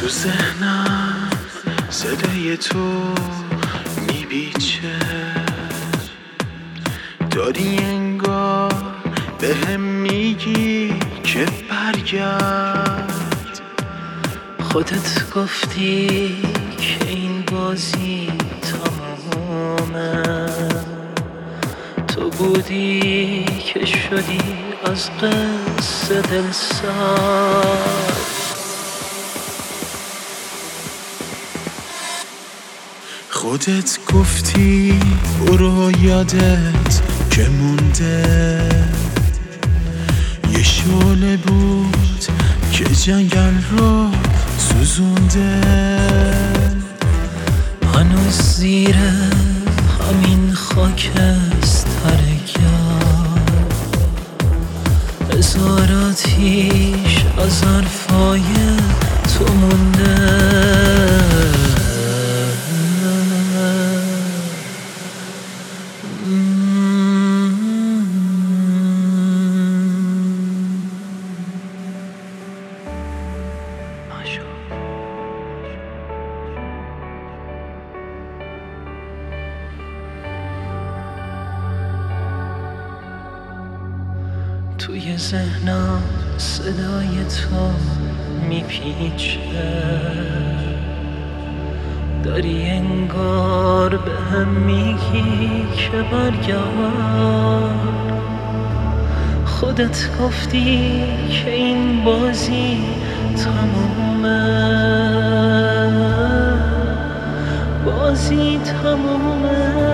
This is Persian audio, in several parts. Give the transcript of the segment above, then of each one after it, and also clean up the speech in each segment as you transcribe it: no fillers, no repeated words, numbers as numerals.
تو ذهنم صدای تو میپیچه، داری انگار بهم میگی که برگرد. خودت گفتی که این بازی تمامه، تو بودی که شدی از قصه دل سرد. خودت گفتی برو یادت که مونده، یه شعله بود که جنگل رو سوزونده. هنوز زیر همین خاکستر گرم هزاراتیش از حرفای تو مونده. توی ذهنم صدای تو میپیچه، داری انگار بهم میگی که برگرد. خودت گفتی که این بازی تمومه، بازی تمومه.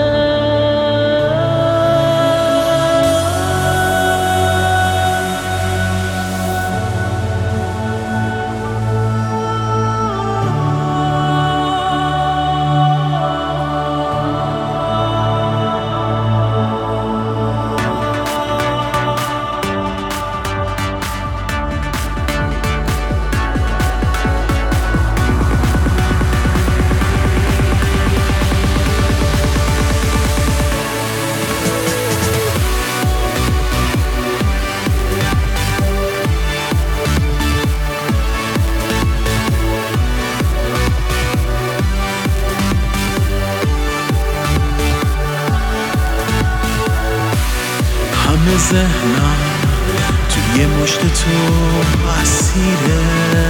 همه ذهنم توی مشت تو اسیره،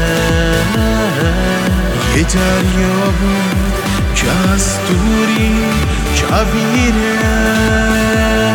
یه دریا بود که از دوری کویره.